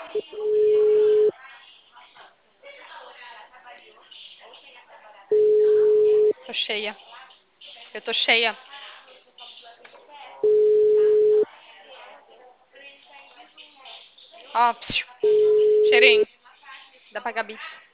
Tô cheia. Eu tô cheia. Ó, psiu, cheirinho. Dá pra Gabi.